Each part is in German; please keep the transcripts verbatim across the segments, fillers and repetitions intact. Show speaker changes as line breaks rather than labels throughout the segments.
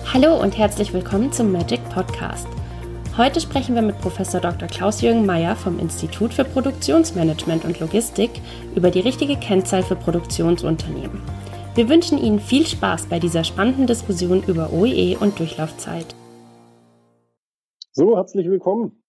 Hallo und herzlich willkommen zum Magic Podcast. Heute sprechen wir mit Professor Doktor Klaus-Jürgen Meyer vom Institut für Produktionsmanagement und Logistik über die richtige Kennzahl für Produktionsunternehmen. Wir wünschen Ihnen viel Spaß bei dieser spannenden Diskussion über O E E und Durchlaufzeit.
So, herzlich willkommen.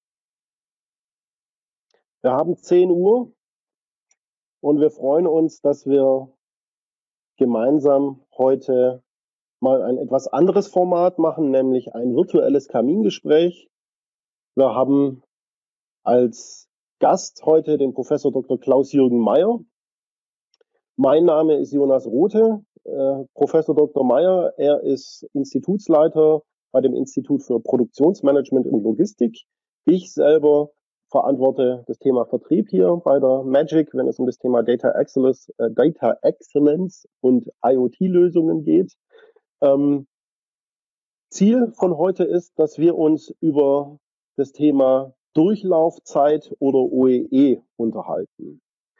Wir haben zehn Uhr und wir freuen uns, dass wir gemeinsam heute mal ein etwas anderes Format machen, nämlich ein virtuelles Kamingespräch. Wir haben als Gast heute den Professor Doktor Klaus-Jürgen Meyer. Mein Name ist Jonas Rothe. Äh, Professor Doktor Meyer, er ist Institutsleiter bei dem Institut für Produktionsmanagement und Logistik. Ich selber verantworte das Thema Vertrieb hier bei der Magic, wenn es um das Thema Data Excellence, äh, Data Excellence und IoT-Lösungen geht. Ähm, Ziel von heute ist, dass wir uns über das Thema Durchlaufzeit oder O E E unterhalten.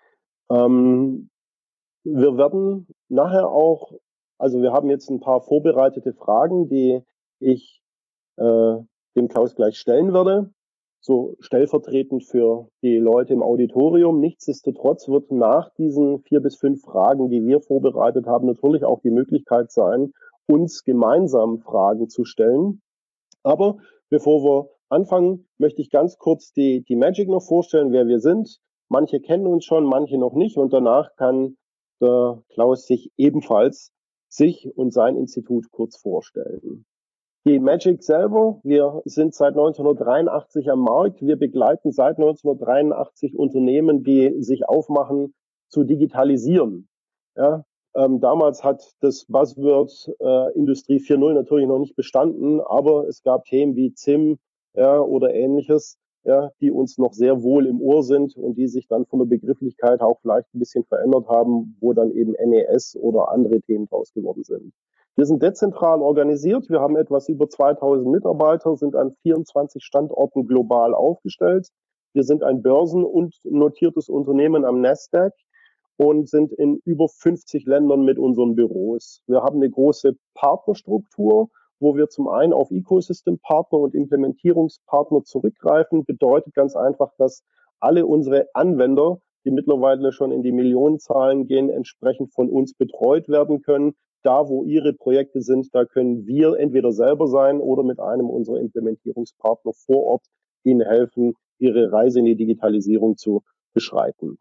Ähm, wir werden nachher auch, also wir haben jetzt ein paar vorbereitete Fragen, die ich äh, dem Klaus gleich stellen werde, so stellvertretend für die Leute im Auditorium. Nichtsdestotrotz wird nach diesen vier bis fünf Fragen, die wir vorbereitet haben, natürlich auch die Möglichkeit sein, uns gemeinsam Fragen zu stellen. Aber bevor wir anfangen, möchte ich ganz kurz die, die Magic noch vorstellen, wer wir sind. Manche kennen uns schon, manche noch nicht. Und danach kann der Klaus sich ebenfalls sich und sein Institut kurz vorstellen. Die Magic selber, wir sind seit neunzehnhundertdreiundachtzig am Markt. Wir begleiten seit neunzehnhundertdreiundachtzig Unternehmen, die sich aufmachen, zu digitalisieren. Ja, ähm, damals hat das Buzzword äh, Industrie vier Punkt null natürlich noch nicht bestanden, aber es gab Themen wie Z I M ja, oder Ähnliches, ja, die uns noch sehr wohl im Ohr sind und die sich dann von der Begrifflichkeit auch vielleicht ein bisschen verändert haben, wo dann eben N E S oder andere Themen draus geworden sind. Wir sind dezentral organisiert. Wir haben etwas über zweitausend Mitarbeiter, sind an vierundzwanzig Standorten global aufgestellt. Wir sind ein börsen- und notiertes Unternehmen am Nasdaq und sind in über fünfzig Ländern mit unseren Büros. Wir haben eine große Partnerstruktur, wo wir zum einen auf Ecosystem-Partner und Implementierungspartner zurückgreifen. Bedeutet ganz einfach, dass alle unsere Anwender, die mittlerweile schon in die Millionenzahlen gehen, entsprechend von uns betreut werden können. Da, wo ihre Projekte sind, da können wir entweder selber sein oder mit einem unserer Implementierungspartner vor Ort ihnen helfen, ihre Reise in die Digitalisierung zu beschreiten.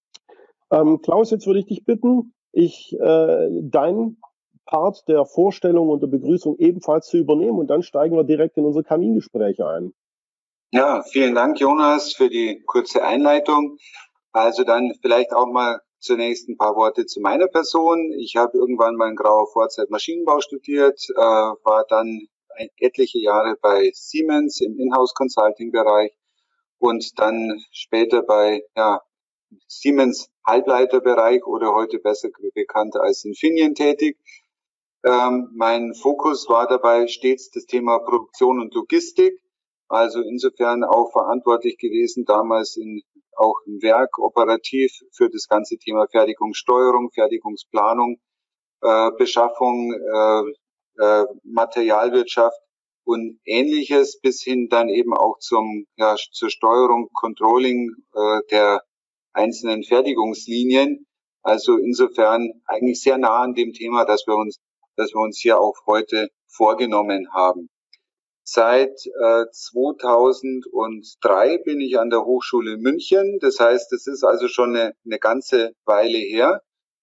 Ähm, Klaus, jetzt würde ich dich bitten, ich äh, deinen Part der Vorstellung und der Begrüßung ebenfalls zu übernehmen und dann steigen wir direkt in unser Kamingespräch ein.
Ja, vielen Dank, Jonas, für die kurze Einleitung. Also dann vielleicht auch mal zunächst ein paar Worte zu meiner Person. Ich habe irgendwann mal in grauer Vorzeit Maschinenbau studiert, äh, war dann etliche Jahre bei Siemens im Inhouse-Consulting-Bereich und dann später bei ja, Siemens Halbleiterbereich oder heute besser bekannt als Infineon tätig. Ähm, mein Fokus war dabei stets das Thema Produktion und Logistik, also insofern auch verantwortlich gewesen damals in auch im Werk operativ für das ganze Thema Fertigungssteuerung, Fertigungsplanung, äh, Beschaffung, äh, äh, Materialwirtschaft und Ähnliches, bis hin dann eben auch zum ja, zur Steuerung, Controlling äh, der einzelnen Fertigungslinien. Also insofern eigentlich sehr nah an dem Thema, dass wir uns, dass wir uns hier auch heute vorgenommen haben. Seit äh, zweitausenddrei bin ich an der Hochschule München. Das heißt, es ist also schon eine, eine ganze Weile her.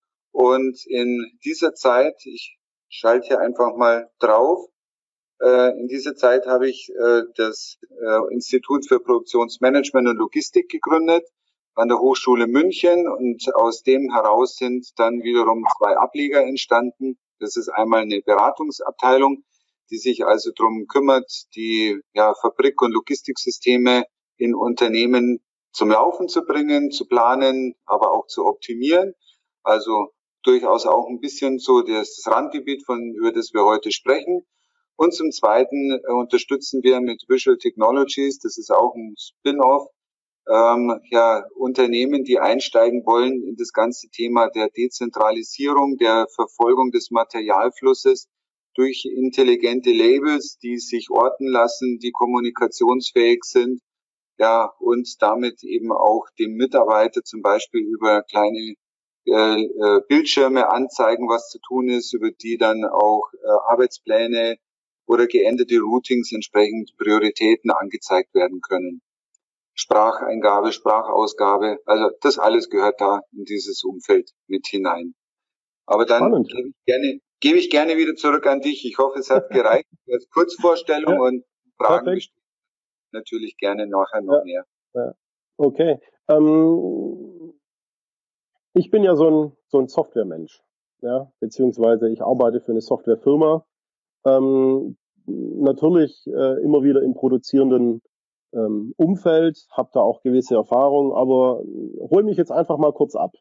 Und in dieser Zeit, ich schalte hier einfach mal drauf, äh, in dieser Zeit habe ich äh, das äh, Institut für Produktionsmanagement und Logistik gegründet an der Hochschule München. Und aus dem heraus sind dann wiederum zwei Ableger entstanden. Das ist einmal eine Beratungsabteilung, die sich also darum kümmert, die ja, Fabrik- und Logistiksysteme in Unternehmen zum Laufen zu bringen, zu planen, aber auch zu optimieren. Also durchaus auch ein bisschen so das, das Randgebiet, von über das wir heute sprechen. Und zum Zweiten äh, unterstützen wir mit Visual Technologies, das ist auch ein Spin-off, ähm, ja, Unternehmen, die einsteigen wollen in das ganze Thema der Dezentralisierung, der Verfolgung des Materialflusses durch intelligente Labels, die sich orten lassen, die kommunikationsfähig sind, ja, und damit eben auch dem Mitarbeiter zum Beispiel über kleine äh, äh, Bildschirme anzeigen, was zu tun ist, über die dann auch äh, Arbeitspläne oder geänderte Routings entsprechend Prioritäten angezeigt werden können. Spracheingabe, Sprachausgabe, also das alles gehört da in dieses Umfeld mit hinein. Aber dann
Spannend.
gebe ich gerne, gebe ich gerne wieder zurück an dich. Ich hoffe, es hat gereicht als Kurzvorstellung. Ja, und Fragen bestehen natürlich gerne nachher noch ja, mehr.
Ja. Okay. Ähm, ich bin ja so ein, so ein Softwaremensch, ja, beziehungsweise ich arbeite für eine Softwarefirma. Ähm, natürlich äh, immer wieder im produzierenden ähm, Umfeld, habe da auch gewisse Erfahrungen, aber hol mich jetzt einfach mal kurz ab.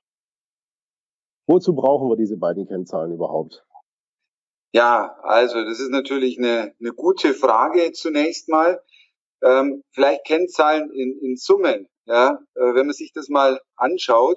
Wozu brauchen wir diese beiden Kennzahlen überhaupt?
Ja, also das ist natürlich eine, eine gute Frage zunächst mal. Ähm, vielleicht Kennzahlen in, in Summe, ja, äh, wenn man sich das mal anschaut.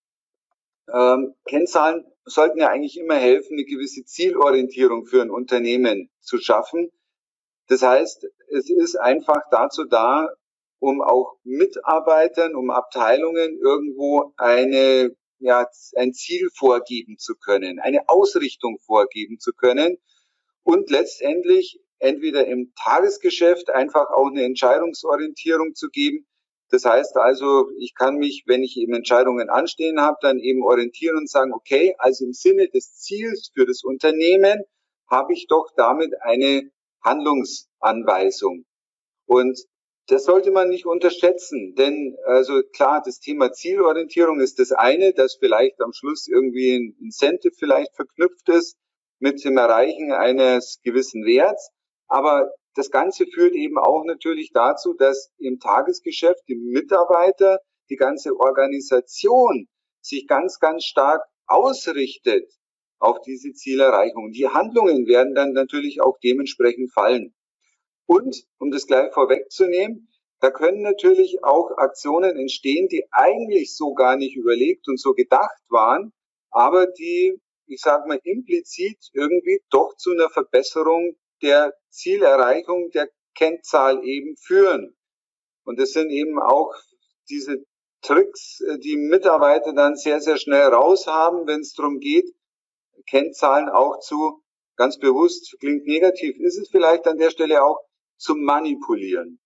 Ähm, Kennzahlen sollten ja eigentlich immer helfen, eine gewisse Zielorientierung für ein Unternehmen zu schaffen. Das heißt, es ist einfach dazu da, um auch Mitarbeitern, um Abteilungen irgendwo eine, ja, ein Ziel vorgeben zu können, eine Ausrichtung vorgeben zu können und letztendlich entweder im Tagesgeschäft einfach auch eine Entscheidungsorientierung zu geben. Das heißt also, ich kann mich, wenn ich eben Entscheidungen anstehen habe, dann eben orientieren und sagen, okay, also im Sinne des Ziels für das Unternehmen habe ich doch damit eine Handlungsanweisung. Und das sollte man nicht unterschätzen, denn also klar, das Thema Zielorientierung ist das eine, dass vielleicht am Schluss irgendwie ein Incentive vielleicht verknüpft ist mit dem Erreichen eines gewissen Werts, aber das Ganze führt eben auch natürlich dazu, dass im Tagesgeschäft die Mitarbeiter, die ganze Organisation sich ganz, ganz stark ausrichtet auf diese Zielerreichung. Die Handlungen werden dann natürlich auch dementsprechend fallen. Und, um das gleich vorwegzunehmen, da können natürlich auch Aktionen entstehen, die eigentlich so gar nicht überlegt und so gedacht waren, aber die, ich sage mal, implizit irgendwie doch zu einer Verbesserung der Zielerreichung der Kennzahl eben führen. Und das sind eben auch diese Tricks, die Mitarbeiter dann sehr, sehr schnell raus haben, wenn es darum geht, Kennzahlen auch zu, ganz bewusst, klingt negativ, ist es vielleicht an der Stelle auch, zu manipulieren.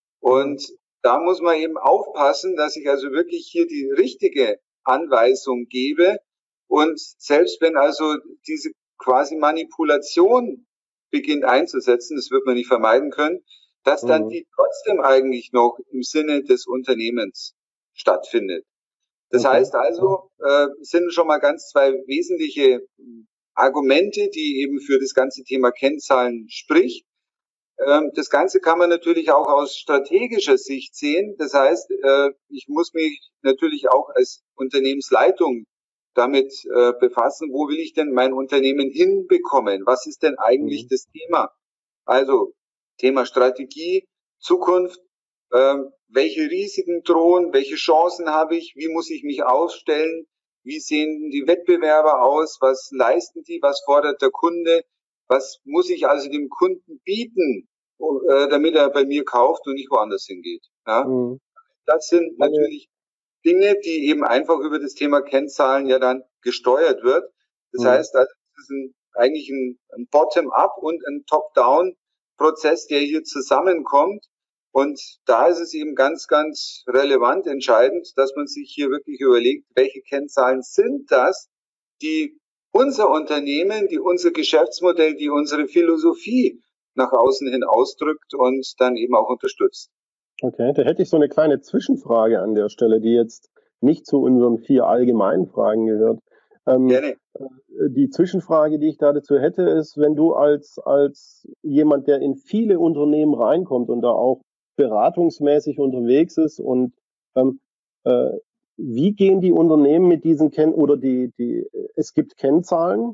Und da muss man eben aufpassen, dass ich also wirklich hier die richtige Anweisung gebe. Und selbst wenn also diese quasi Manipulation beginnt einzusetzen, das wird man nicht vermeiden können, dass dann die trotzdem eigentlich noch im Sinne des Unternehmens stattfindet. Das okay. heißt also, äh, sind schon mal ganz zwei wesentliche Argumente, die eben für das ganze Thema Kennzahlen spricht. Ähm, das Ganze kann man natürlich auch aus strategischer Sicht sehen. Das heißt, äh, ich muss mich natürlich auch als Unternehmensleitung damit äh, befassen, wo will ich denn mein Unternehmen hinbekommen? Was ist denn eigentlich mhm. das Thema? Also Thema Strategie, Zukunft, äh, welche Risiken drohen, welche Chancen habe ich, wie muss ich mich aufstellen, wie sehen die Wettbewerber aus, was leisten die, was fordert der Kunde, was muss ich also dem Kunden bieten, äh, damit er bei mir kauft und nicht woanders hingeht. Ja? Mhm. Das sind natürlich Dinge, die eben einfach über das Thema Kennzahlen ja dann gesteuert wird. Das mhm. heißt, also, das ist ein, eigentlich ein, ein Bottom-up und ein Top-down-Prozess, der hier zusammenkommt. Und da ist es eben ganz, ganz relevant, entscheidend, dass man sich hier wirklich überlegt, welche Kennzahlen sind das, die unser Unternehmen, die unser Geschäftsmodell, die unsere Philosophie nach außen hin ausdrückt und dann eben auch unterstützt.
Okay, da hätte ich so eine kleine Zwischenfrage an der Stelle, die jetzt nicht zu unseren vier allgemeinen Fragen gehört. Ähm, Gerne. Die Zwischenfrage, die ich da dazu hätte, ist, wenn du als, als jemand, der in viele Unternehmen reinkommt und da auch beratungsmäßig unterwegs ist und ähm, äh, wie gehen die Unternehmen mit diesen Ken oder die, die, es gibt Kennzahlen.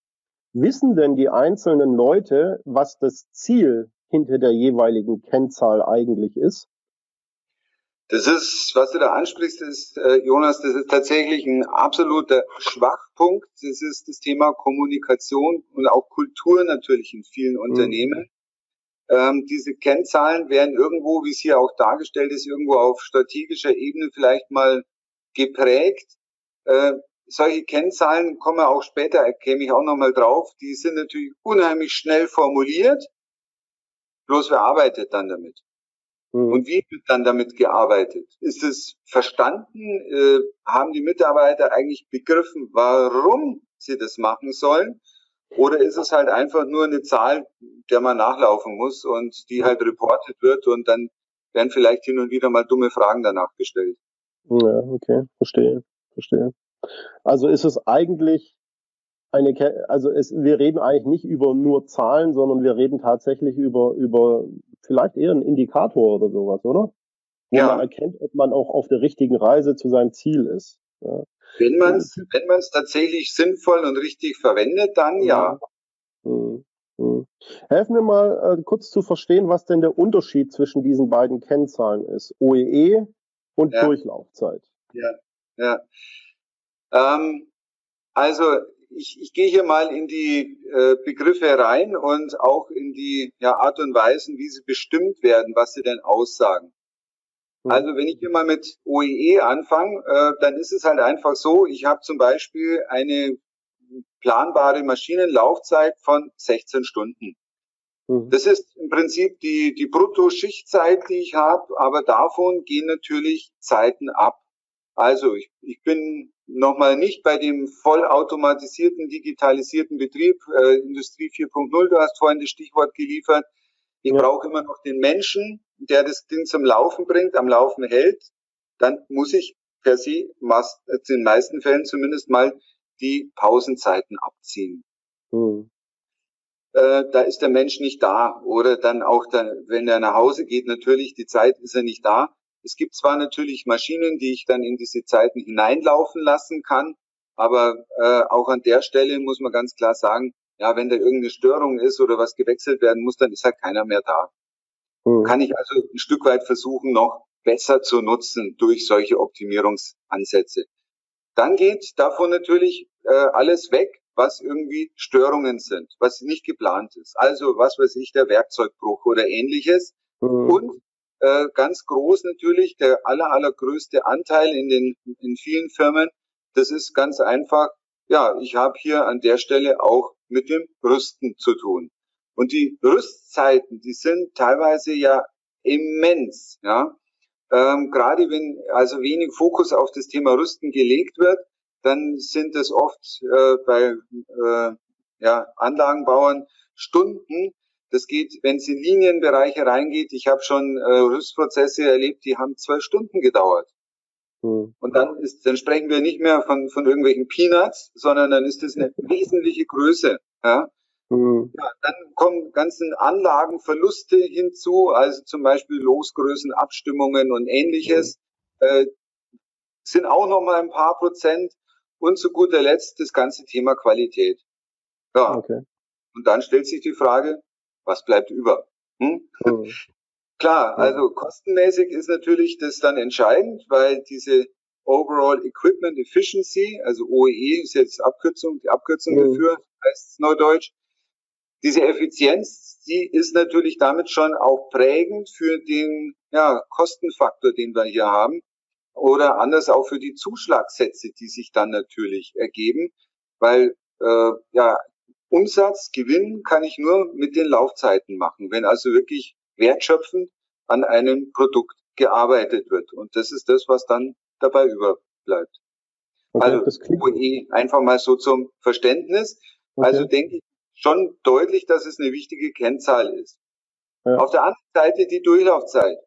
Wissen denn die einzelnen Leute, was das Ziel hinter der jeweiligen Kennzahl eigentlich ist?
Das ist, was du da ansprichst, ist, äh, Jonas, das ist tatsächlich ein absoluter Schwachpunkt. Das ist das Thema Kommunikation und auch Kultur natürlich in vielen mhm. Unternehmen. Ähm, diese Kennzahlen werden irgendwo, wie es hier auch dargestellt ist, irgendwo auf strategischer Ebene vielleicht mal geprägt. Äh, solche Kennzahlen kommen auch später, käme ich auch nochmal drauf, die sind natürlich unheimlich schnell formuliert. Bloß wer arbeitet dann damit? Mhm. Und wie wird dann damit gearbeitet? Ist es verstanden? Äh, haben die Mitarbeiter eigentlich begriffen, warum sie das machen sollen? Oder ist es halt einfach nur eine Zahl, der man nachlaufen muss und die halt reportet wird und dann werden vielleicht hin und wieder mal dumme Fragen danach gestellt?
Ja, okay, verstehe, verstehe. Also ist es eigentlich eine, also es, wir reden eigentlich nicht über nur Zahlen, sondern wir reden tatsächlich über, über vielleicht eher einen Indikator oder sowas, oder? Wo ja. man erkennt, ob man auch auf der richtigen Reise zu seinem Ziel ist. Ja.
Wenn man es wenn man es tatsächlich sinnvoll und richtig verwendet, dann ja.
Hm. Hm. Helfen wir mal äh, kurz zu verstehen, was denn der Unterschied zwischen diesen beiden Kennzahlen ist. O E E und ja. Durchlaufzeit.
Ja, ja. Ähm, also ich, ich gehe hier mal in die äh, Begriffe rein und auch in die ja, Art und Weisen, wie sie bestimmt werden, was sie denn aussagen. Also wenn ich hier mal mit O E E anfange, äh, dann ist es halt einfach so, ich habe zum Beispiel eine planbare Maschinenlaufzeit von sechzehn Stunden. Mhm. Das ist im Prinzip die, die Brutto-Schichtzeit, die ich habe, aber davon gehen natürlich Zeiten ab. Also ich, ich bin nochmal nicht bei dem vollautomatisierten, digitalisierten Betrieb, äh, Industrie vier Punkt null, du hast vorhin das Stichwort geliefert. Ich ja. brauche immer noch den Menschen, der das Ding zum Laufen bringt, am Laufen hält. Dann muss ich per se, in den meisten Fällen zumindest mal, die Pausenzeiten abziehen. Mhm. Äh, da ist der Mensch nicht da. Oder dann auch, dann, wenn er nach Hause geht, natürlich, die Zeit ist er nicht da. Es gibt zwar natürlich Maschinen, die ich dann in diese Zeiten hineinlaufen lassen kann, aber äh, auch an der Stelle muss man ganz klar sagen, ja, wenn da irgendeine Störung ist oder was gewechselt werden muss, dann ist halt keiner mehr da. Mhm. Kann ich also ein Stück weit versuchen, noch besser zu nutzen durch solche Optimierungsansätze. Dann geht davon natürlich äh, alles weg, was irgendwie Störungen sind, was nicht geplant ist. Also was weiß ich, der Werkzeugbruch oder ähnliches. Mhm. Und äh, ganz groß natürlich, der aller, allergrößte Anteil in den in vielen Firmen, das ist ganz einfach, ja, ich habe hier an der Stelle auch mit dem Rüsten zu tun. Und die Rüstzeiten, die sind teilweise ja immens, ja. Ähm, gerade wenn also wenig Fokus auf das Thema Rüsten gelegt wird, dann sind es oft äh, bei äh, ja, Anlagenbauern Stunden. Das geht, wenn es in Linienbereiche reingeht. Ich habe schon äh, Rüstprozesse erlebt, die haben zwölf Stunden gedauert. Mhm. Und dann ist, dann sprechen wir nicht mehr von von irgendwelchen Peanuts, sondern dann ist das eine wesentliche Größe. Ja. Mhm. Ja, dann kommen ganzen Anlagenverluste hinzu, also zum Beispiel Losgrößenabstimmungen und ähnliches, mhm. äh, sind auch nochmal ein paar Prozent. Und zu guter Letzt das ganze Thema Qualität. Ja. Okay. Und dann stellt sich die Frage, was bleibt über? Hm? Mhm. Klar, also kostenmäßig ist natürlich das dann entscheidend, weil diese Overall Equipment Efficiency, also O E E ist jetzt Abkürzung, die Abkürzung mhm. dafür, heißt es neudeutsch. Diese Effizienz, die ist natürlich damit schon auch prägend für den ja, Kostenfaktor, den wir hier haben. Oder anders auch für die Zuschlagssätze, die sich dann natürlich ergeben, weil äh, ja Umsatz, Gewinn kann ich nur mit den Laufzeiten machen, wenn also wirklich wertschöpfend an einem Produkt gearbeitet wird. Und das ist das, was dann dabei überbleibt. Okay, also O E E einfach mal so zum Verständnis. Okay. Also denke ich schon deutlich, dass es eine wichtige Kennzahl ist. Ja. Auf der anderen Seite die Durchlaufzeit.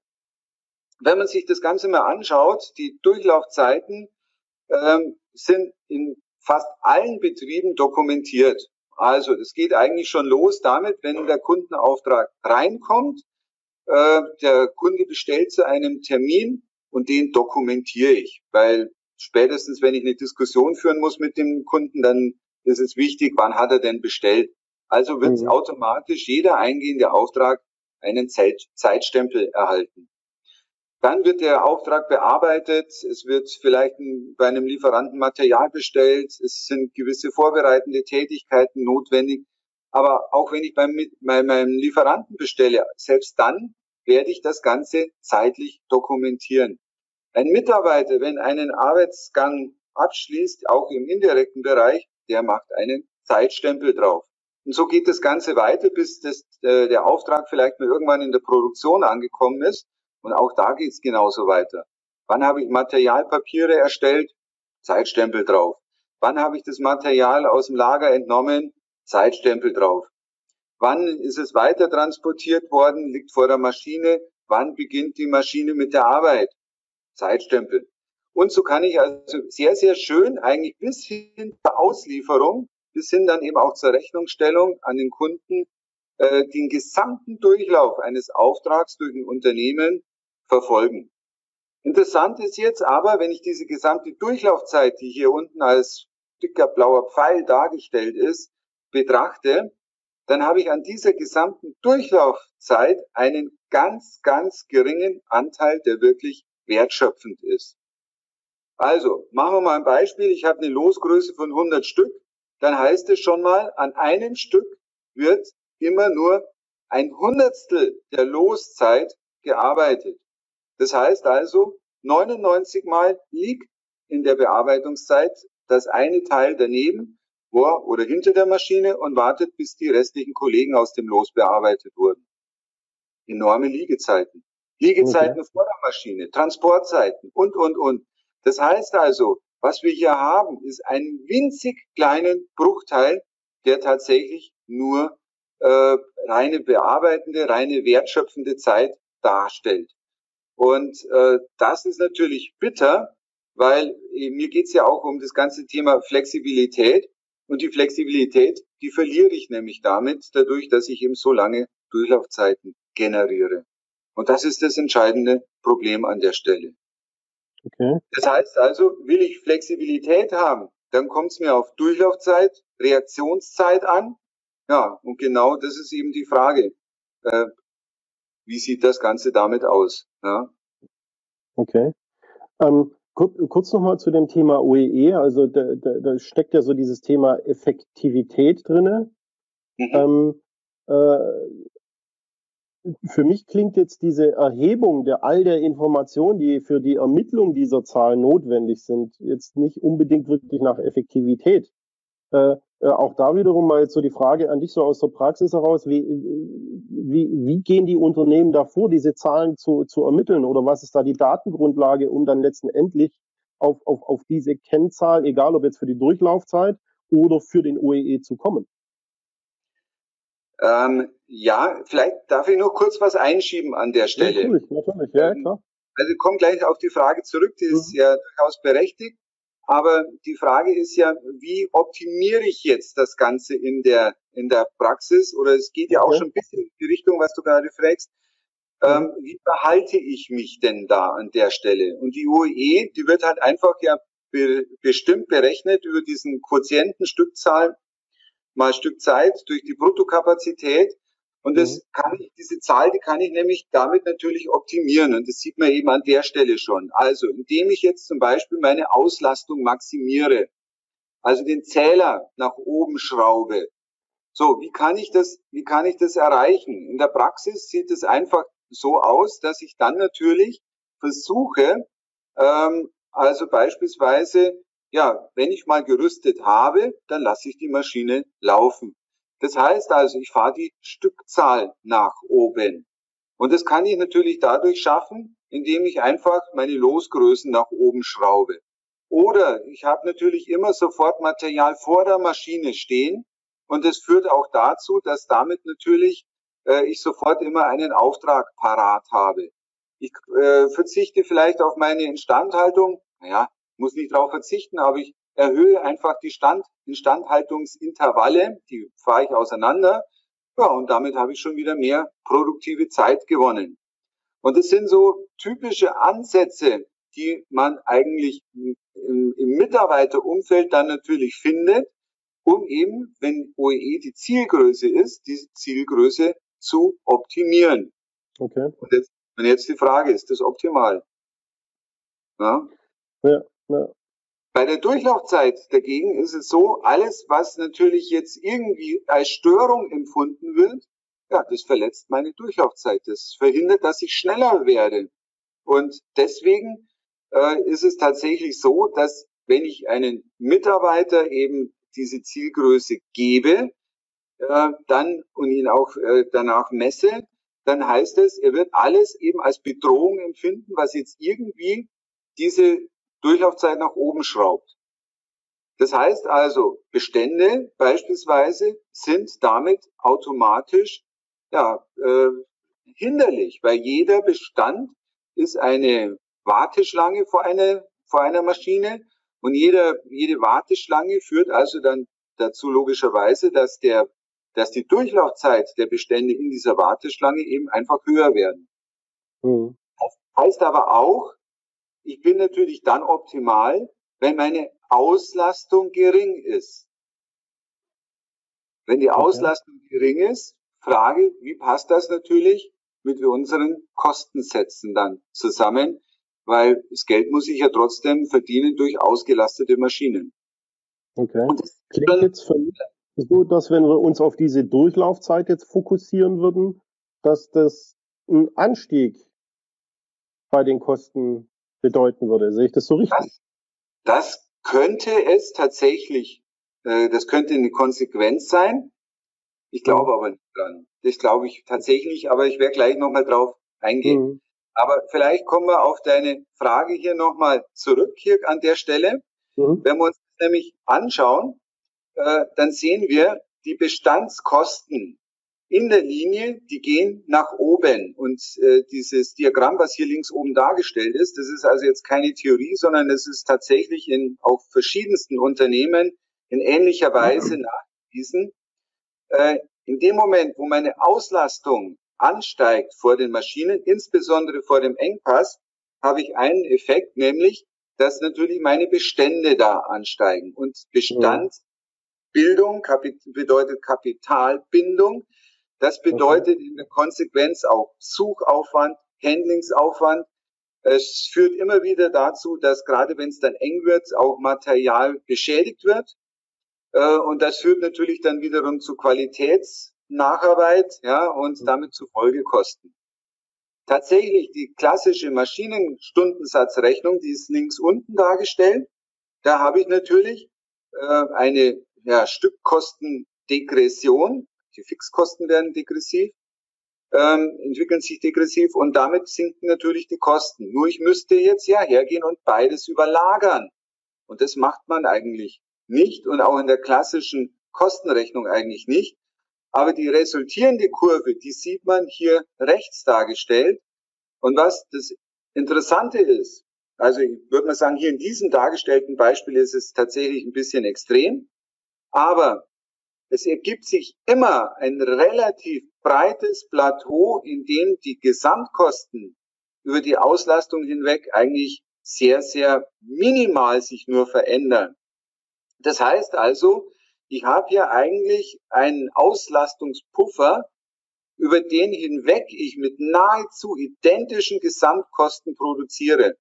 Wenn man sich das Ganze mal anschaut, die Durchlaufzeiten ähm, sind in fast allen Betrieben dokumentiert. Also es geht eigentlich schon los damit, wenn der Kundenauftrag reinkommt, äh, der Kunde bestellt zu einem Termin und den dokumentiere ich, weil spätestens, wenn ich eine Diskussion führen muss mit dem Kunden, dann ist es wichtig, wann hat er denn bestellt. Also wird mhm. automatisch jeder eingehende Auftrag einen Zeit, Zeitstempel erhalten. Dann wird der Auftrag bearbeitet, es wird vielleicht bei einem Lieferanten Material bestellt, es sind gewisse vorbereitende Tätigkeiten notwendig. Aber auch wenn ich beim, bei meinem Lieferanten bestelle, selbst dann werde ich das Ganze zeitlich dokumentieren. Ein Mitarbeiter, wenn einen Arbeitsgang abschließt, auch im indirekten Bereich, der macht einen Zeitstempel drauf. Und so geht das Ganze weiter, bis das, äh, der Auftrag vielleicht mal irgendwann in der Produktion angekommen ist. Und auch da geht es genauso weiter. Wann habe ich Materialpapiere erstellt? Zeitstempel drauf. Wann habe ich das Material aus dem Lager entnommen? Zeitstempel drauf. Wann ist es weiter transportiert worden? Liegt vor der Maschine. Wann beginnt die Maschine mit der Arbeit? Zeitstempel. Und so kann ich also sehr, sehr schön eigentlich bis hin zur Auslieferung, bis hin dann eben auch zur Rechnungsstellung an den Kunden, äh, den gesamten Durchlauf eines Auftrags durch ein Unternehmen verfolgen. Interessant ist jetzt aber, wenn ich diese gesamte Durchlaufzeit, die hier unten als dicker blauer Pfeil dargestellt ist, betrachte, dann habe ich an dieser gesamten Durchlaufzeit einen ganz, ganz geringen Anteil, der wirklich wertschöpfend ist. Also, machen wir mal ein Beispiel. Ich habe eine Losgröße von hundert Stück. Dann heißt es schon mal, an einem Stück wird immer nur ein Hundertstel der Loszeit gearbeitet. Das heißt also, neunundneunzig Mal liegt in der Bearbeitungszeit das eine Teil daneben vor oder hinter der Maschine und wartet, bis die restlichen Kollegen aus dem Los bearbeitet wurden. Enorme Liegezeiten. Liegezeiten okay. vor der Maschine, Transportzeiten und, und, und. Das heißt also, was wir hier haben, ist einen winzig kleinen Bruchteil, der tatsächlich nur äh, reine bearbeitende, reine wertschöpfende Zeit darstellt. Und äh, das ist natürlich bitter, weil äh, mir geht's ja auch um das ganze Thema Flexibilität. Und die Flexibilität, die verliere ich nämlich damit, dadurch, dass ich eben so lange Durchlaufzeiten generiere. Und das ist das entscheidende Problem an der Stelle. Okay. Das heißt also, will ich Flexibilität haben, dann kommt es mir auf Durchlaufzeit, Reaktionszeit an. Ja, und genau das ist eben die Frage. Äh, wie sieht das Ganze damit aus? Ja.
Okay. Ähm, kurz kurz nochmal zu dem Thema O E E. Also da, da, da steckt ja so dieses Thema Effektivität drinne. Mhm. Ähm, äh, Für mich klingt jetzt diese Erhebung der all der Informationen, die für die Ermittlung dieser Zahlen notwendig sind, jetzt nicht unbedingt wirklich nach Effektivität. Äh, äh, auch da wiederum mal jetzt so die Frage an dich so aus der Praxis heraus, wie, wie, wie gehen die Unternehmen davor, diese Zahlen zu, zu ermitteln, oder was ist da die Datengrundlage, um dann letztendlich auf, auf, auf diese Kennzahl, egal ob jetzt für die Durchlaufzeit oder für den O E E zu kommen?
Ähm, ja, vielleicht darf ich nur kurz was einschieben an der Stelle.
Natürlich, natürlich, ja, klar.
Also ich komme gleich auf die Frage zurück, die ist mhm. ja durchaus berechtigt. Aber die Frage ist ja, wie optimiere ich jetzt das Ganze in der in der Praxis? Oder es geht ja okay. auch schon ein bisschen in die Richtung, was du gerade fragst. Ähm, wie verhalte ich mich denn da an der Stelle? Und die O E E, die wird halt einfach ja be bestimmt berechnet über diesen Quotienten Stückzahl mal Stückzeit durch die Bruttokapazität. Und das mhm. kann ich, diese Zahl, die kann ich nämlich damit natürlich optimieren. Und das sieht man eben an der Stelle schon. Also, indem ich jetzt zum Beispiel meine Auslastung maximiere, also den Zähler nach oben schraube. So, wie kann ich das, wie kann ich das erreichen? In der Praxis sieht es einfach so aus, dass ich dann natürlich versuche, ähm, also beispielsweise, ja, wenn ich mal gerüstet habe, dann lasse ich die Maschine laufen. Das heißt also, ich fahre die Stückzahl nach oben. Und das kann ich natürlich dadurch schaffen, indem ich einfach meine Losgrößen nach oben schraube. Oder ich habe natürlich immer sofort Material vor der Maschine stehen. Und das führt auch dazu, dass damit natürlich äh, ich sofort immer einen Auftrag parat habe. Ich äh, verzichte vielleicht auf meine Instandhaltung. Naja, muss nicht darauf verzichten, aber ich erhöhe einfach die Stand, Instandhaltungsintervalle, die fahre ich auseinander. Ja, und damit habe ich schon wieder mehr produktive Zeit gewonnen. Und das sind so typische Ansätze, die man eigentlich im, im Mitarbeiterumfeld dann natürlich findet, um eben, wenn O E E die Zielgröße ist, diese Zielgröße zu optimieren. Okay. Und jetzt Und jetzt die Frage, ist das optimal? Ja?
Ja, ja.
Bei der Durchlaufzeit dagegen ist es so, alles, was natürlich jetzt irgendwie als Störung empfunden wird, ja, das verletzt meine Durchlaufzeit. Das verhindert, dass ich schneller werde. Und deswegen äh, ist es tatsächlich so, dass wenn ich einen Mitarbeiter eben diese Zielgröße gebe, äh, dann und ihn auch äh, danach messe, dann heißt es, er wird alles eben als Bedrohung empfinden, was jetzt irgendwie diese Durchlaufzeit nach oben schraubt. Das heißt also, Bestände beispielsweise sind damit automatisch ja, äh, hinderlich, weil jeder Bestand ist eine Warteschlange vor einer, vor einer Maschine und jeder, jede Warteschlange führt also dann dazu logischerweise, dass der, dass die Durchlaufzeit der Bestände in dieser Warteschlange eben einfach höher werden.
Mhm.
Das heißt aber auch, ich bin natürlich dann optimal, wenn meine Auslastung gering ist. Wenn die Auslastung gering ist, Frage, wie passt das natürlich mit unseren Kostensätzen dann zusammen? Weil das Geld muss ich ja trotzdem verdienen durch ausgelastete Maschinen.
Okay. Klingt jetzt für mich so, dass wenn wir uns auf diese Durchlaufzeit jetzt fokussieren würden, dass das einen Anstieg bei den Kosten bedeuten würde. Sehe ich das so richtig?
Das, das könnte es tatsächlich, äh, das könnte eine Konsequenz sein. Ich glaube mhm. aber nicht dran. Das glaube ich tatsächlich, aber ich werde gleich nochmal drauf eingehen. Mhm. Aber vielleicht kommen wir auf deine Frage hier nochmal zurück, hier an der Stelle. Mhm. Wenn wir uns das nämlich anschauen, äh, dann sehen wir, die Bestandskosten in der Linie, die gehen nach oben. Und äh, dieses Diagramm, was hier links oben dargestellt ist, das ist also jetzt keine Theorie, sondern es ist tatsächlich in auf verschiedensten Unternehmen in ähnlicher Weise mhm. nachgewiesen. Äh, in dem Moment, wo meine Auslastung ansteigt vor den Maschinen, insbesondere vor dem Engpass, habe ich einen Effekt, nämlich, dass natürlich meine Bestände da ansteigen. Und Bestandsbildung Kapit- bedeutet Kapitalbindung. Das bedeutet in der Konsequenz auch Suchaufwand, Handlingsaufwand. Es führt immer wieder dazu, dass gerade wenn es dann eng wird, auch Material beschädigt wird. Und das führt natürlich dann wiederum zu Qualitätsnacharbeit, ja, und damit zu Folgekosten. Tatsächlich die klassische Maschinenstundensatzrechnung, die ist links unten dargestellt. Da habe ich natürlich äh, eine ja, Stückkostendegression. Die Fixkosten werden degressiv, ähm, entwickeln sich degressiv und damit sinken natürlich die Kosten. Nur ich müsste jetzt ja hergehen und beides überlagern. Und das macht man eigentlich nicht und auch in der klassischen Kostenrechnung eigentlich nicht. Aber die resultierende Kurve, die sieht man hier rechts dargestellt. Und was das Interessante ist, also ich würde mal sagen, hier in diesem dargestellten Beispiel ist es tatsächlich ein bisschen extrem, aber es ergibt sich immer ein relativ breites Plateau, in dem die Gesamtkosten über die Auslastung hinweg eigentlich sehr, sehr minimal sich nur verändern. Das heißt also, ich habe hier eigentlich einen Auslastungspuffer, über den hinweg ich mit nahezu identischen Gesamtkosten produziere.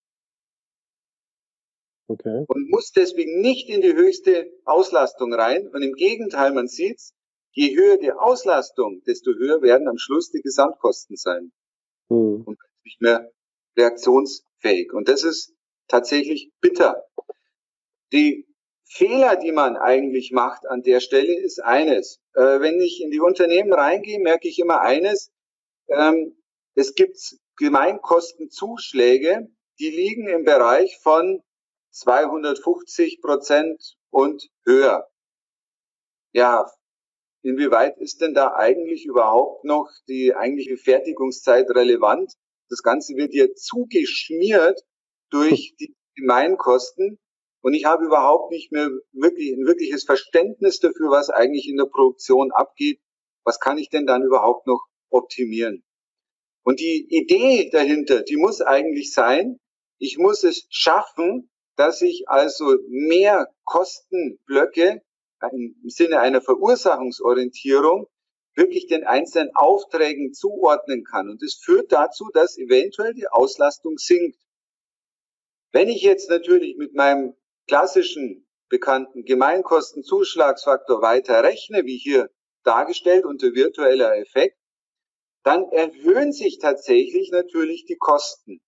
Okay.
Und muss deswegen nicht in die höchste Auslastung rein. Und im Gegenteil, man sieht's, je höher die Auslastung, desto höher werden am Schluss die Gesamtkosten sein.
Hm.
Und nicht mehr reaktionsfähig. Und das ist tatsächlich bitter. Die Fehler, die man eigentlich macht an der Stelle, ist eines. Äh, wenn ich in die Unternehmen reingehe, merke ich immer eines. Ähm, es gibt Gemeinkostenzuschläge, die liegen im Bereich von zweihundertfünfzig Prozent und höher. Ja, inwieweit ist denn da eigentlich überhaupt noch die eigentliche Fertigungszeit relevant? Das Ganze wird ja zugeschmiert durch die Gemeinkosten und ich habe überhaupt nicht mehr wirklich ein wirkliches Verständnis dafür, was eigentlich in der Produktion abgeht. Was kann ich denn dann überhaupt noch optimieren? Und die Idee dahinter, die muss eigentlich sein, ich muss es schaffen, dass ich also mehr Kostenblöcke im Sinne einer Verursachungsorientierung wirklich den einzelnen Aufträgen zuordnen kann. Und das führt dazu, dass eventuell die Auslastung sinkt. Wenn ich jetzt natürlich mit meinem klassischen bekannten Gemeinkostenzuschlagsfaktor weiter rechne, wie hier dargestellt unter virtueller Effekt, dann erhöhen sich tatsächlich natürlich die Kosten.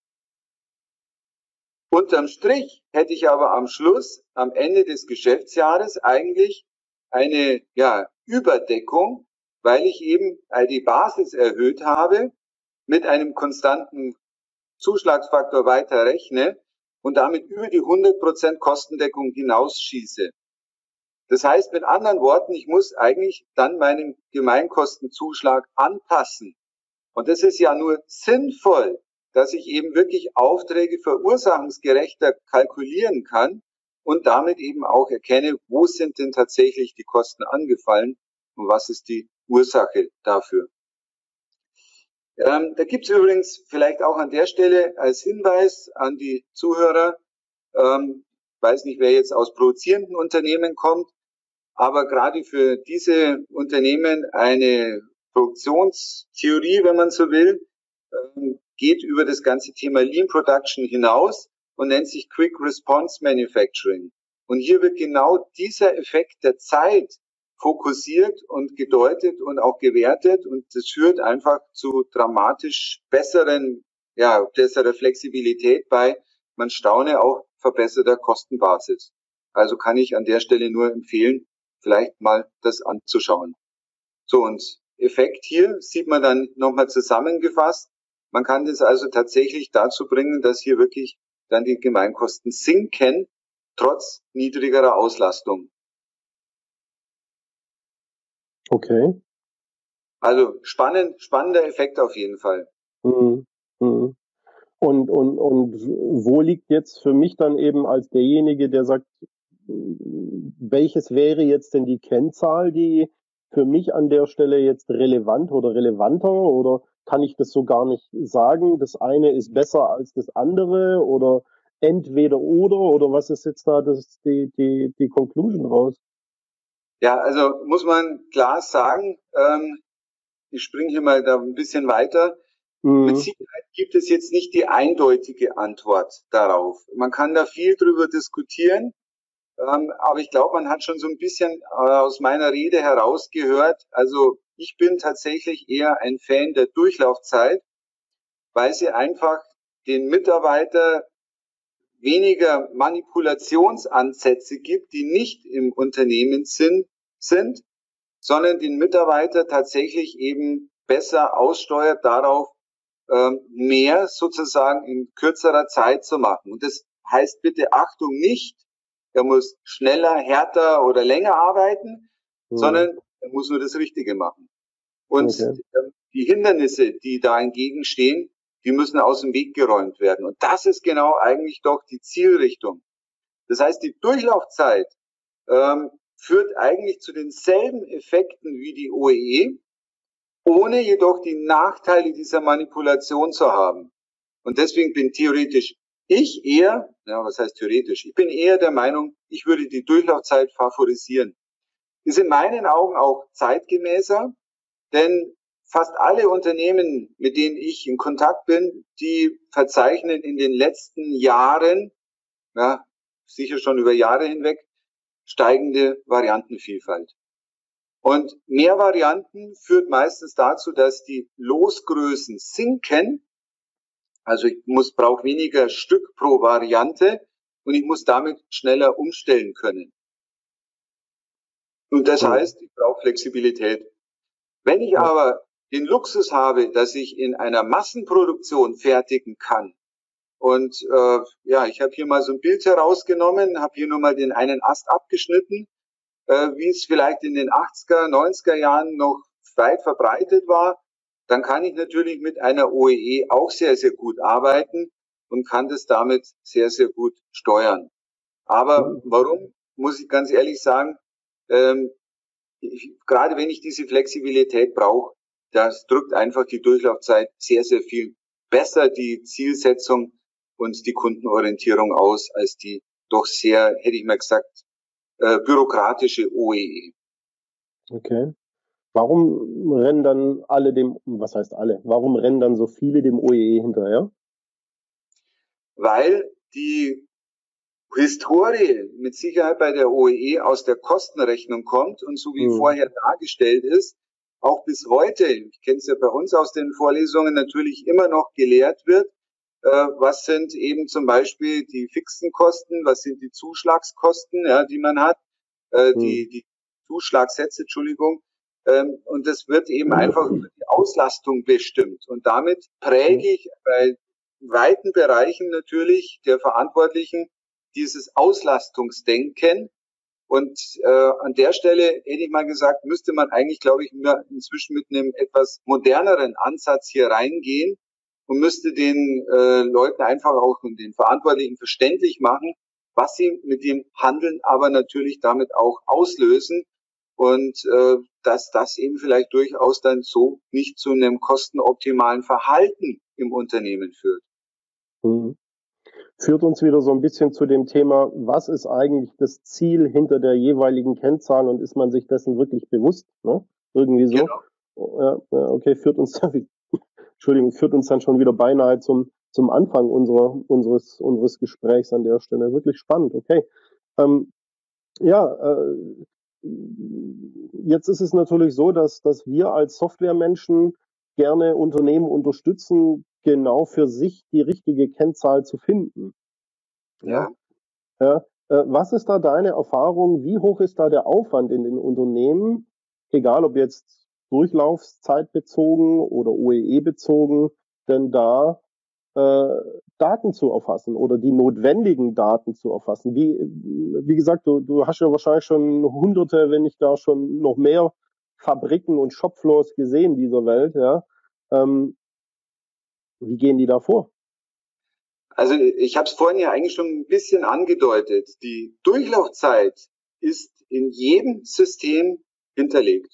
Unterm Strich hätte ich aber am Schluss, am Ende des Geschäftsjahres eigentlich eine ja, Überdeckung, weil ich eben die Basis erhöht habe, mit einem konstanten Zuschlagsfaktor weiter rechne und damit über die hundert Prozent Kostendeckung hinausschieße. Das heißt mit anderen Worten, ich muss eigentlich dann meinen Gemeinkostenzuschlag anpassen. Und das ist ja nur sinnvoll, dass ich eben wirklich Aufträge verursachungsgerechter kalkulieren kann und damit eben auch erkenne, wo sind denn tatsächlich die Kosten angefallen und was ist die Ursache dafür. Ähm, da gibt es übrigens vielleicht auch an der Stelle als Hinweis an die Zuhörer, ähm, ich weiß nicht, wer jetzt aus produzierenden Unternehmen kommt, aber gerade für diese Unternehmen eine Produktionstheorie, wenn man so will, ähm, geht über das ganze Thema Lean Production hinaus und nennt sich Quick Response Manufacturing. Und hier wird genau dieser Effekt der Zeit fokussiert und gedeutet und auch gewertet und das führt einfach zu dramatisch besseren, ja, besserer Flexibilität bei, man staune, auch verbesserter Kostenbasis. Also kann ich an der Stelle nur empfehlen, vielleicht mal das anzuschauen. So, und Effekt hier sieht man dann nochmal zusammengefasst. Man kann das also tatsächlich dazu bringen, dass hier wirklich dann die Gemeinkosten sinken, trotz niedrigerer Auslastung.
Okay.
Also spannend, spannender Effekt auf jeden Fall.
Mhm. Mhm. Und, und, und wo liegt jetzt für mich dann eben als derjenige, der sagt, welches wäre jetzt denn die Kennzahl, die für mich an der Stelle jetzt relevant oder relevanter, oder kann ich das so gar nicht sagen? Das eine ist besser als das andere oder entweder oder, oder was ist jetzt da das, die, die, die Conclusion raus?
Ja, also muss man klar sagen, ähm, ich springe hier mal da ein bisschen weiter. Mhm. Mit Sicherheit gibt es jetzt nicht die eindeutige Antwort darauf. Man kann da viel drüber diskutieren, ähm, aber ich glaube, man hat schon so ein bisschen äh, aus meiner Rede herausgehört. Also ich bin tatsächlich eher ein Fan der Durchlaufzeit, weil sie einfach den Mitarbeiter weniger Manipulationsansätze gibt, die nicht im Unternehmen sind, sind, sondern den Mitarbeiter tatsächlich eben besser aussteuert darauf, ähm, mehr sozusagen in kürzerer Zeit zu machen. Und das heißt bitte Achtung nicht, er muss schneller, härter oder länger arbeiten, mhm. sondern er muss nur das Richtige machen. Und okay. die Hindernisse, die da entgegenstehen, die müssen aus dem Weg geräumt werden. Und das ist genau eigentlich doch die Zielrichtung. Das heißt, die Durchlaufzeit ähm, führt eigentlich zu denselben Effekten wie die O E E, ohne jedoch die Nachteile dieser Manipulation zu haben. Und deswegen bin theoretisch ich eher, ja, was heißt theoretisch? Ich bin eher der Meinung, ich würde die Durchlaufzeit favorisieren. Ist in meinen Augen auch zeitgemäßer, denn fast alle Unternehmen, mit denen ich in Kontakt bin, die verzeichnen in den letzten Jahren, ja, sicher schon über Jahre hinweg, steigende Variantenvielfalt. Und mehr Varianten führt meistens dazu, dass die Losgrößen sinken. Also ich muss, brauche weniger Stück pro Variante und ich muss damit schneller umstellen können. Und das heißt, ich brauche Flexibilität. Wenn ich aber den Luxus habe, dass ich in einer Massenproduktion fertigen kann, und äh, ja, ich habe hier mal so ein Bild herausgenommen, habe hier nur mal den einen Ast abgeschnitten, äh, wie es vielleicht in den achtziger, neunziger Jahren noch weit verbreitet war, dann kann ich natürlich mit einer O E E auch sehr, sehr gut arbeiten und kann das damit sehr, sehr gut steuern. Aber warum, muss ich ganz ehrlich sagen, ähm, ich, gerade wenn ich diese Flexibilität brauche, das drückt einfach die Durchlaufzeit sehr, sehr viel besser die Zielsetzung und die Kundenorientierung aus, als die doch sehr, hätte ich mal gesagt, äh, bürokratische O E E.
Okay. Warum rennen dann alle dem, was heißt alle, warum rennen dann so viele dem O E E hinterher?
Weil die Historie mit Sicherheit bei der O E E aus der Kostenrechnung kommt und so wie hm. vorher dargestellt ist, auch bis heute, ich kenne es ja bei uns aus den Vorlesungen, natürlich immer noch gelehrt wird, äh, was sind eben zum Beispiel die fixen Kosten, was sind die Zuschlagskosten, ja, die man hat, äh, hm. die, die Zuschlagssätze, Entschuldigung, ähm, und das wird eben einfach über die Auslastung bestimmt und damit präge ich bei weiten Bereichen natürlich der Verantwortlichen dieses Auslastungsdenken. Und äh, an der Stelle hätte ich mal gesagt, müsste man eigentlich, glaube ich, inzwischen mit einem etwas moderneren Ansatz hier reingehen und müsste den äh, Leuten einfach auch und den Verantwortlichen verständlich machen, was sie mit dem Handeln aber natürlich damit auch auslösen und äh, dass das eben vielleicht durchaus dann so nicht zu einem kostenoptimalen Verhalten im Unternehmen führt.
Mhm. Führt uns wieder so ein bisschen zu dem Thema, was ist eigentlich das Ziel hinter der jeweiligen Kennzahl und ist man sich dessen wirklich bewusst? Ne? Irgendwie so. Genau. Ja, okay, führt uns dann, Entschuldigung, führt uns dann schon wieder beinahe zum, zum Anfang unserer, unseres, unseres Gesprächs an der Stelle. Wirklich spannend, okay. Ähm, ja, äh, jetzt ist es natürlich so, dass, dass wir als Softwaremenschen gerne Unternehmen unterstützen, genau für sich die richtige Kennzahl zu finden.
Ja.
Ja. Äh, was ist da deine Erfahrung? Wie hoch ist da der Aufwand in den Unternehmen? Egal ob jetzt durchlaufszeitbezogen oder O E E-bezogen, denn da äh, Daten zu erfassen oder die notwendigen Daten zu erfassen. Wie, wie gesagt, du, du hast ja wahrscheinlich schon hunderte, wenn nicht gar schon noch mehr Fabriken und Shopfloors gesehen dieser Welt. Ja. Ähm, wie gehen die da vor?
Also ich habe es vorhin ja eigentlich schon ein bisschen angedeutet. Die Durchlaufzeit ist in jedem System hinterlegt.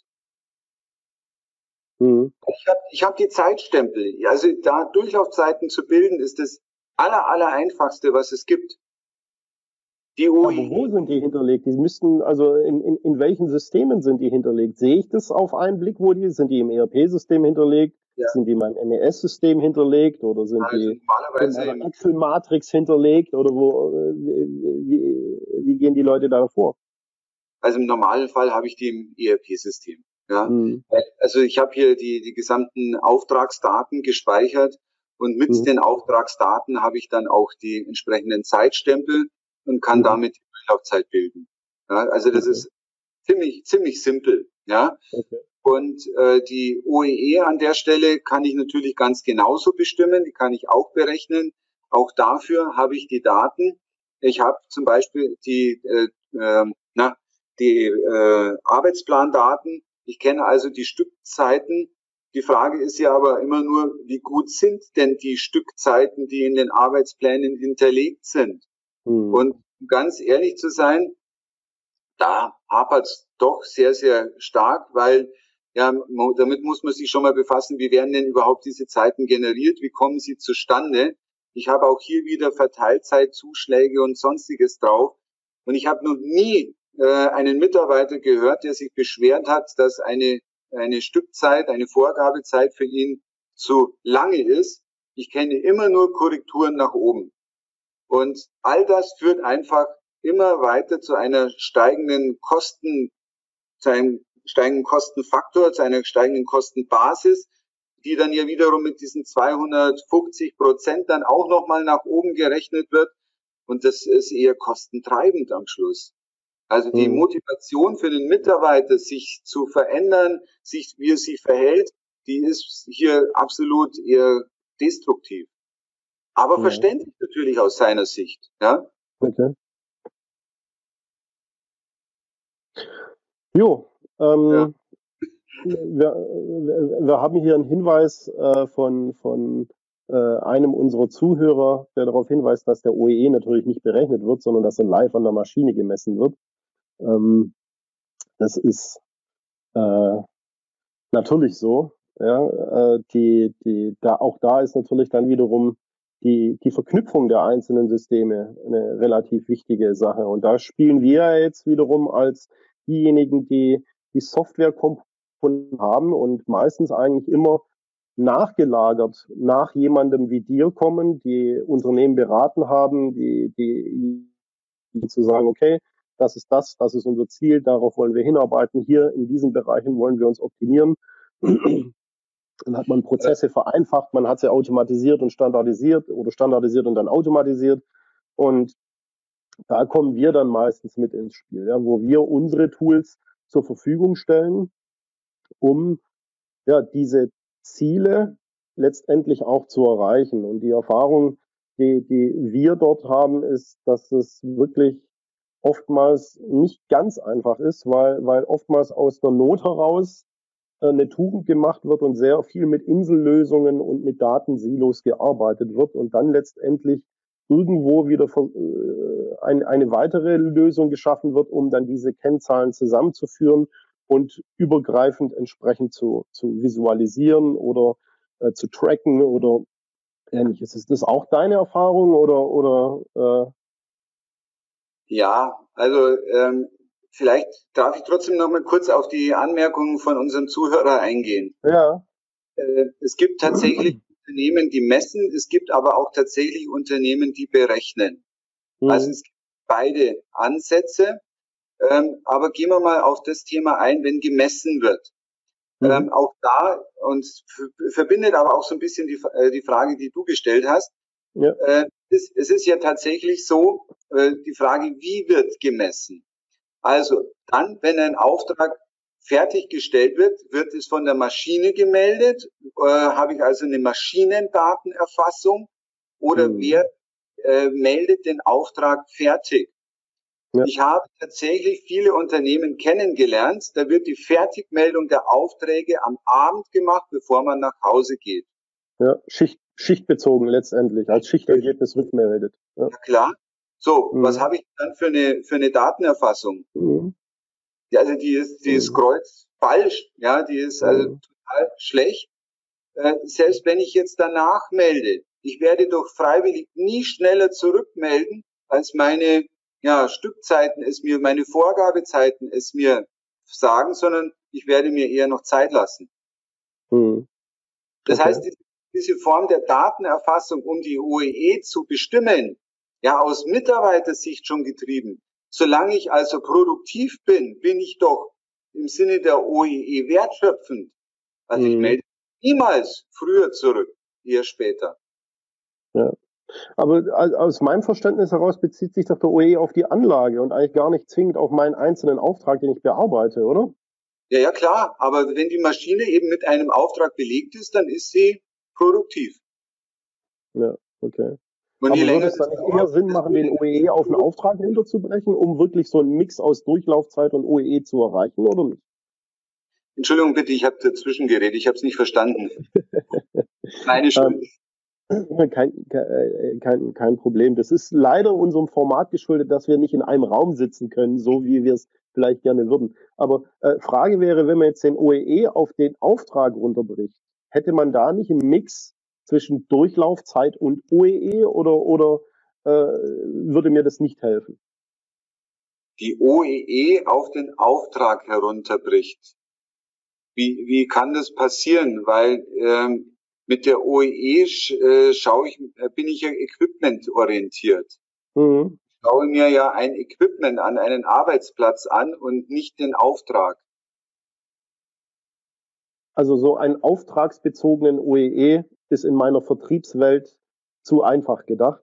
Mhm. Ich habe ich hab die Zeitstempel. Also da Durchlaufzeiten zu bilden, ist das aller, aller einfachste, was es gibt.
Die O E E. Aber wo sind die hinterlegt? Die müssten, also in, in, in welchen Systemen sind die hinterlegt? Sehe ich das auf einen Blick, wo die, sind die im E R P-System hinterlegt? Ja. Sind die in meinem M E S-System hinterlegt oder sind also die in einer Excel-Matrix hinterlegt oder wo, wie, wie, wie gehen die Leute da vor?
Also im normalen Fall habe ich die im E R P-System. Ja, mhm. Also ich habe hier die, die gesamten Auftragsdaten gespeichert und mit mhm. den Auftragsdaten habe ich dann auch die entsprechenden Zeitstempel und kann mhm. damit die Durchlaufzeit bilden. Ja, also das okay. ist ziemlich, ziemlich simpel. Ja. Okay. Und äh, die O E E an der Stelle kann ich natürlich ganz genauso bestimmen, die kann ich auch berechnen. Auch dafür habe ich die Daten. Ich habe zum Beispiel die, äh, äh, na, die äh, Arbeitsplandaten. Ich kenne also die Stückzeiten. Die Frage ist ja aber immer nur, wie gut sind denn die Stückzeiten, die in den Arbeitsplänen hinterlegt sind? Mhm. Und um ganz ehrlich zu sein, da hapert es doch sehr, sehr stark, weil ja, damit muss man sich schon mal befassen, wie werden denn überhaupt diese Zeiten generiert, wie kommen sie zustande? Ich habe auch hier wieder Verteilzeitzuschläge und Sonstiges drauf. Und ich habe noch nie äh, einen Mitarbeiter gehört, der sich beschwert hat, dass eine, eine Stückzeit, eine Vorgabezeit für ihn zu lange ist. Ich kenne immer nur Korrekturen nach oben. Und all das führt einfach immer weiter zu einer steigenden Kosten, zu einem steigenden Kostenfaktor, zu einer steigenden Kostenbasis, die dann ja wiederum mit diesen zweihundertfünfzig Prozent dann auch nochmal nach oben gerechnet wird. Und das ist eher kostentreibend am Schluss. Also die Motivation für den Mitarbeiter, sich zu verändern, sich, wie er sich verhält, die ist hier absolut eher destruktiv. Aber ja. verständlich natürlich aus seiner Sicht. Ja.
Okay. Jo, ähm, ja. wir, wir haben hier einen Hinweis äh, von, von äh, einem unserer Zuhörer, der darauf hinweist, dass der O E E natürlich nicht berechnet wird, sondern dass er live an der Maschine gemessen wird. Ähm, das ist äh, natürlich so. Ja, äh, die, die, da, auch da ist natürlich dann wiederum die, die Verknüpfung der einzelnen Systeme eine relativ wichtige Sache. Und da spielen wir jetzt wiederum als diejenigen, die die Software haben und meistens eigentlich immer nachgelagert nach jemandem wie dir kommen, die Unternehmen beraten haben, die, die, die zu sagen, okay, das ist das, das ist unser Ziel, darauf wollen wir hinarbeiten, hier in diesen Bereichen wollen wir uns optimieren. Dann hat man Prozesse vereinfacht, man hat sie automatisiert und standardisiert oder standardisiert und dann automatisiert. Und da kommen wir dann meistens mit ins Spiel, ja, wo wir unsere Tools zur Verfügung stellen, um ja, diese Ziele letztendlich auch zu erreichen. Und die Erfahrung, die, die wir dort haben, ist, dass es wirklich oftmals nicht ganz einfach ist, weil, weil oftmals aus der Not heraus äh, eine Tugend gemacht wird und sehr viel mit Insellösungen und mit Datensilos gearbeitet wird und dann letztendlich irgendwo wieder äh, ein, eine weitere Lösung geschaffen wird, um dann diese Kennzahlen zusammenzuführen und übergreifend entsprechend zu, zu visualisieren oder äh, zu tracken oder ähnliches. Ist das auch deine Erfahrung oder oder äh
Ja, also ähm, vielleicht darf ich trotzdem noch mal kurz auf die Anmerkungen von unserem Zuhörer eingehen.
Ja.
Äh, es gibt tatsächlich Unternehmen, die messen, es gibt aber auch tatsächlich Unternehmen, die berechnen. Mhm. Also es gibt beide Ansätze. Ähm, aber gehen wir mal auf das Thema ein, wenn gemessen wird. Mhm. Ähm, auch da, und verbindet aber auch so ein bisschen die, äh, die Frage, die du gestellt hast. Ja. Äh, es, es ist ja tatsächlich so, äh, die Frage, wie wird gemessen? Also dann, wenn ein Auftrag fertiggestellt wird, wird es von der Maschine gemeldet. Äh, habe ich also eine Maschinendatenerfassung oder mhm. wer äh, meldet den Auftrag fertig? Ja. Ich habe tatsächlich viele Unternehmen kennengelernt, da wird die Fertigmeldung der Aufträge am Abend gemacht, bevor man nach Hause geht.
Ja, Schicht, schichtbezogen letztendlich, als Schichtergebnis rückmeldet.
Ja, ja klar. So, mhm. was habe ich dann für eine, für eine Datenerfassung? Mhm. Ja, also die ist, die ist mhm. kreuzfalsch, ja, die ist also mhm. total schlecht. Äh, selbst wenn ich jetzt danach melde, ich werde doch freiwillig nie schneller zurückmelden, als meine ja, Stückzeiten es mir, meine Vorgabezeiten es mir sagen, sondern ich werde mir eher noch Zeit lassen. Mhm. Okay. Das heißt, diese Form der Datenerfassung, um die O E E zu bestimmen, ja, aus Mitarbeitersicht schon getrieben. Solange ich also produktiv bin, bin ich doch im Sinne der O E E wertschöpfend. Also mhm. ich melde niemals früher zurück, eher später.
Ja. Aber aus meinem Verständnis heraus bezieht sich doch der O E E auf die Anlage und eigentlich gar nicht zwingend auf meinen einzelnen Auftrag, den ich bearbeite, oder?
Ja, ja, klar. Aber wenn die Maschine eben mit einem Auftrag belegt ist, dann ist sie produktiv.
Ja, okay. Und aber würde es dann nicht eher Sinn machen, den O E E auf einen Auftrag runterzubrechen, um wirklich so einen Mix aus Durchlaufzeit und O E E zu erreichen, oder nicht?
Entschuldigung bitte, ich habe dazwischen geredet, ich habe es nicht verstanden. Meine Schuld.
Kein, kein, kein Problem. Das ist leider unserem Format geschuldet, dass wir nicht in einem Raum sitzen können, so wie wir es vielleicht gerne würden. Aber äh, Frage wäre, wenn man jetzt den O E E auf den Auftrag runterbricht, hätte man da nicht einen Mix zwischen Durchlaufzeit und O E E oder, oder äh, würde mir das nicht helfen?
Die O E E auf den Auftrag herunterbricht. Wie, wie kann das passieren? Weil ähm, mit der O E E äh, schaue ich, bin ich ja equipmentorientiert. Mhm. Ich schaue mir ja ein Equipment an, einen Arbeitsplatz an und nicht den Auftrag.
Also so einen auftragsbezogenen O E E ist in meiner Vertriebswelt zu einfach gedacht.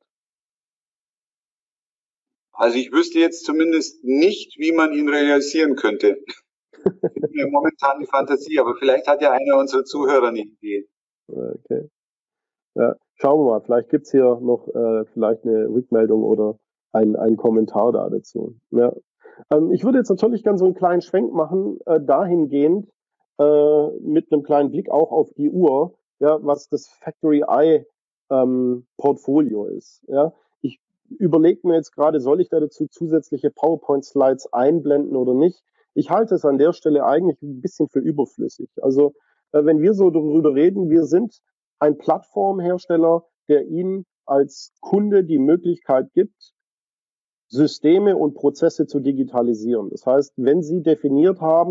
Also ich wüsste jetzt zumindest nicht, wie man ihn realisieren könnte. Ich mir momentan die Fantasie, aber vielleicht hat ja einer unserer Zuhörer eine Idee.
Okay. Ja, schauen wir mal, vielleicht gibt's hier noch äh, vielleicht eine Rückmeldung oder ein, ein Kommentar da dazu. Ja. Ähm, ich würde jetzt natürlich ganz so einen kleinen Schwenk machen, äh, dahingehend, äh, mit einem kleinen Blick auch auf die Uhr, ja, was das Factory Eye ähm, Portfolio ist. Ja. Ich überlege mir jetzt gerade, soll ich da dazu zusätzliche PowerPoint-Slides einblenden oder nicht? Ich halte es an der Stelle eigentlich ein bisschen für überflüssig. Also äh, wenn wir so darüber reden, wir sind ein Plattformhersteller, der Ihnen als Kunde die Möglichkeit gibt, Systeme und Prozesse zu digitalisieren. Das heißt, wenn Sie definiert haben,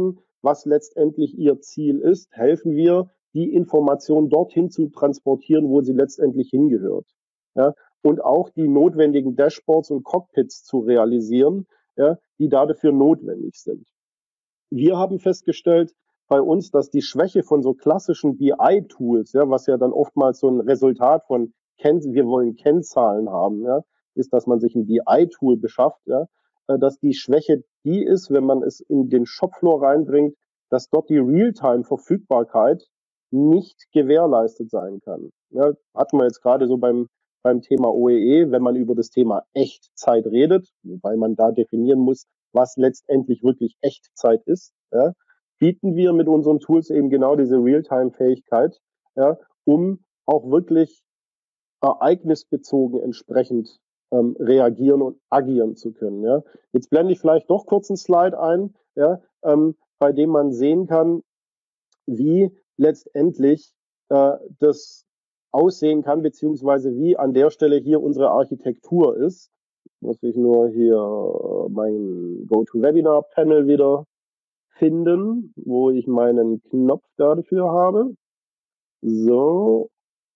was letztendlich ihr Ziel ist, helfen wir, die Information dorthin zu transportieren, wo sie letztendlich hingehört. Ja, und auch die notwendigen Dashboards und Cockpits zu realisieren, ja, die dafür notwendig sind. Wir haben festgestellt bei uns, dass die Schwäche von so klassischen B I-Tools, ja, was ja dann oftmals so ein Resultat von Ken wir wollen Kennzahlen haben, ja, ist, dass man sich ein B I-Tool beschafft, ja, dass die Schwäche die ist, wenn man es in den Shopfloor reinbringt, dass dort die Realtime-Verfügbarkeit nicht gewährleistet sein kann. Ja, hatten wir jetzt gerade so beim beim Thema O E E, wenn man über das Thema Echtzeit redet, wobei man da definieren muss, was letztendlich wirklich Echtzeit ist, ja, bieten wir mit unseren Tools eben genau diese Realtime-Fähigkeit, ja, um auch wirklich ereignisbezogen entsprechend ähm, reagieren und agieren zu können. Ja. Jetzt blende ich vielleicht doch kurz einen Slide ein, ja, ähm, bei dem man sehen kann, wie letztendlich äh, das aussehen kann, beziehungsweise wie an der Stelle hier unsere Architektur ist. Muss ich nur hier mein GoToWebinar-Panel wieder finden, wo ich meinen Knopf dafür habe. So.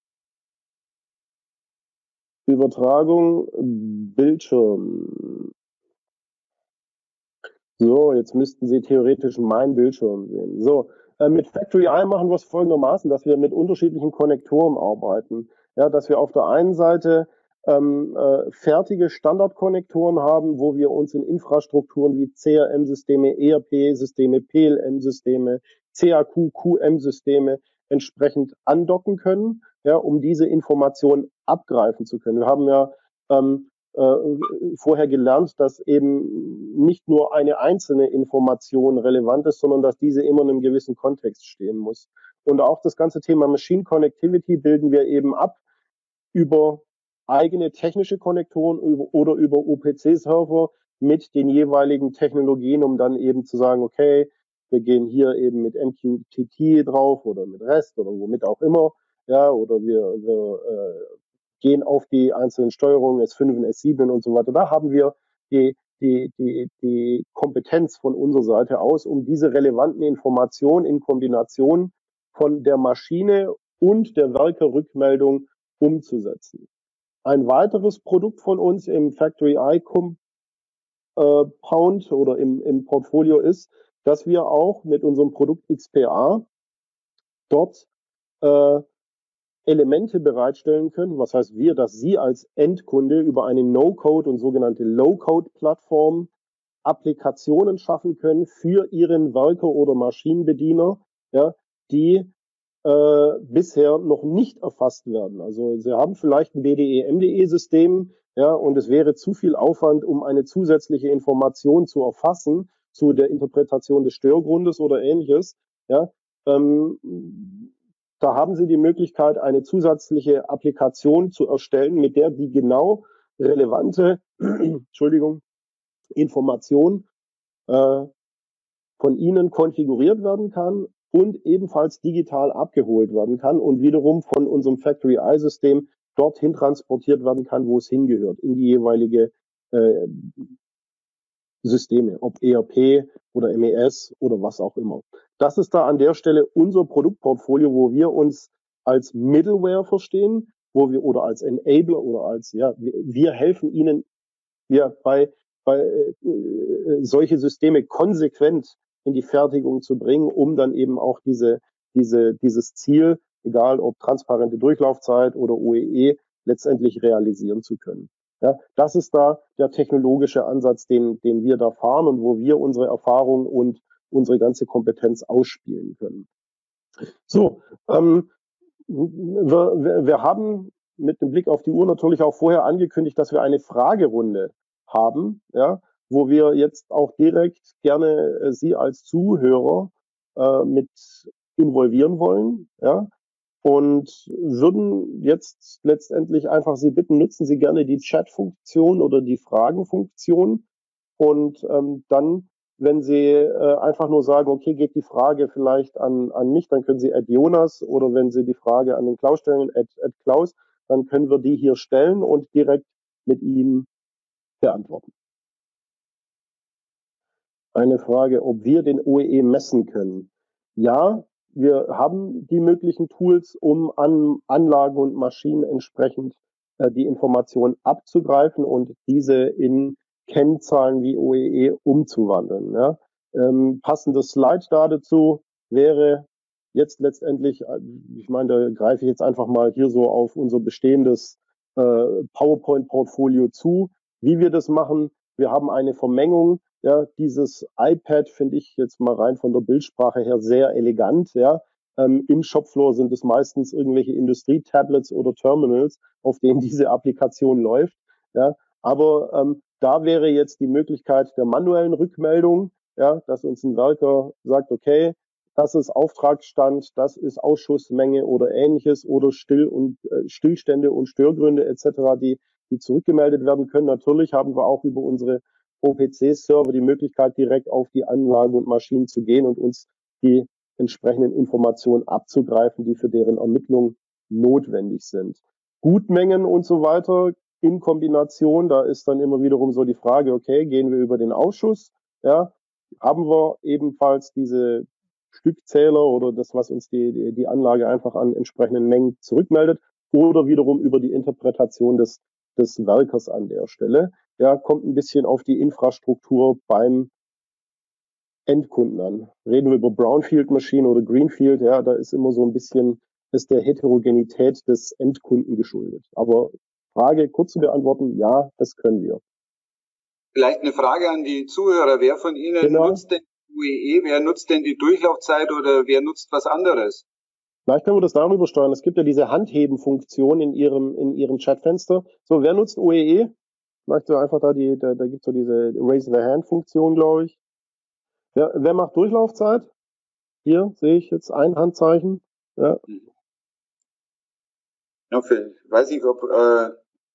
Übertragung, Bildschirm. So, jetzt müssten Sie theoretisch meinen Bildschirm sehen. So, äh, mit Factory I machen wir es folgendermaßen, dass wir mit unterschiedlichen Konnektoren arbeiten. Ja, dass wir auf der einen Seite ähm, äh, fertige Standardkonnektoren haben, wo wir uns in Infrastrukturen wie C R M-Systeme, E R P-Systeme, P L M-Systeme, C A Q, Q M-Systeme entsprechend andocken können, ja, um diese Informationen abgreifen zu können. Wir haben ja ähm, vorher gelernt, dass eben nicht nur eine einzelne Information relevant ist, sondern dass diese immer in einem gewissen Kontext stehen muss. Und auch das ganze Thema Machine Connectivity bilden wir eben ab über eigene technische Konnektoren oder über O P C-Server mit den jeweiligen Technologien, um dann eben zu sagen, okay, wir gehen hier eben mit M Q T T drauf oder mit REST oder womit auch immer, ja, oder wir, wir äh, gehen auf die einzelnen Steuerungen, S fünf, S sieben und so weiter. Da haben wir die, die, die, die Kompetenz von unserer Seite aus, um diese relevanten Informationen in Kombination von der Maschine und der Werkerrückmeldung umzusetzen. Ein weiteres Produkt von uns im Factory I Compound oder im, im Portfolio ist, dass wir auch mit unserem Produkt X P A dort äh, Elemente bereitstellen können, was heißt wir, dass Sie als Endkunde über eine No-Code und sogenannte Low-Code-Plattform Applikationen schaffen können für Ihren Werker oder Maschinenbediener, ja, die äh, bisher noch nicht erfasst werden. Also Sie haben vielleicht ein B D E M D E-System, ja, und es wäre zu viel Aufwand, um eine zusätzliche Information zu erfassen zu der Interpretation des Störgrundes oder Ähnliches, ja. Ähm, Da haben Sie die Möglichkeit, eine zusätzliche Applikation zu erstellen, mit der die genau relevante Entschuldigung, Information äh, von Ihnen konfiguriert werden kann und ebenfalls digital abgeholt werden kann und wiederum von unserem Factory I-System dorthin transportiert werden kann, wo es hingehört, in die jeweilige äh, Systeme, ob E R P oder M E S oder was auch immer. Das ist da an der Stelle unser Produktportfolio, wo wir uns als Middleware verstehen, wo wir oder als Enabler oder als, ja, wir, wir helfen Ihnen ja bei, bei äh, solche Systeme konsequent in die Fertigung zu bringen, um dann eben auch diese, diese, dieses Ziel, egal ob transparente Durchlaufzeit oder O E E, letztendlich realisieren zu können. Ja, das ist da der technologische Ansatz, den, den wir da fahren und wo wir unsere Erfahrung und unsere ganze Kompetenz ausspielen können. So, ähm, wir, wir haben mit dem Blick auf die Uhr natürlich auch vorher angekündigt, dass wir eine Fragerunde haben, ja, wo wir jetzt auch direkt gerne äh, Sie als Zuhörer äh, mit involvieren wollen, ja. Und würden jetzt letztendlich einfach Sie bitten, nutzen Sie gerne die Chat-Funktion oder die Fragen-Funktion. Und ähm, dann, wenn Sie äh, einfach nur sagen, okay, geht die Frage vielleicht an, an mich, dann können Sie at Jonas, oder wenn Sie die Frage an den Klaus stellen, at, at Klaus, dann können wir die hier stellen und direkt mit Ihnen beantworten. eine Frage, ob wir den O E E messen können. Ja, wir haben die möglichen Tools, um an Anlagen und Maschinen entsprechend äh, die Informationen abzugreifen und diese in Kennzahlen wie O E E umzuwandeln. Ja. Ähm, passendes Slide da dazu wäre jetzt letztendlich, ich meine, da greife ich jetzt einfach mal hier so auf unser bestehendes äh, PowerPoint-Portfolio zu, wie wir das machen. Wir haben eine Vermengung. Ja, dieses iPad finde ich jetzt mal rein von der Bildsprache her sehr elegant. Ja, ähm, im Shopfloor sind es meistens irgendwelche Industrietablets oder Terminals, auf denen diese Applikation läuft. Ja, aber ähm, da wäre jetzt die Möglichkeit der manuellen Rückmeldung, ja, dass uns ein Werker sagt, okay, das ist Auftragsstand, das ist Ausschussmenge oder ähnliches oder Still- und äh, Stillstände und Störgründe et cetera, die, die zurückgemeldet werden können. Natürlich haben wir auch über unsere O P C-Server die Möglichkeit, direkt auf die Anlagen und Maschinen zu gehen und uns die entsprechenden Informationen abzugreifen, die für deren Ermittlung notwendig sind. Gutmengen und so weiter in Kombination, da ist dann immer wiederum so die Frage, okay, gehen wir über den Ausschuss, ja, haben wir ebenfalls diese Stückzähler oder das, was uns die, die, die Anlage einfach an entsprechenden Mengen zurückmeldet, oder wiederum über die Interpretation des, des Werkers an der Stelle. Ja, kommt ein bisschen auf die Infrastruktur beim Endkunden an. Reden wir über Brownfield-Maschinen oder Greenfield, ja, da ist immer so ein bisschen, ist der Heterogenität des Endkunden geschuldet. Aber Frage kurz zu beantworten, ja, das können wir.
Vielleicht eine Frage an die Zuhörer. Wer von Ihnen genau. nutzt denn U E E? Wer nutzt denn die Durchlaufzeit oder wer nutzt was anderes?
Vielleicht können wir das darüber steuern. Es gibt ja diese Handheben-Funktion in Ihrem, in Ihrem Chatfenster. So, wer nutzt U E E? Vielleicht so einfach da die, da, da gibt es so diese Raise the Hand-Funktion, glaube ich. Ja, wer macht Durchlaufzeit? Hier sehe ich jetzt ein Handzeichen. Ja.
Ja, ich weiß nicht, ob äh,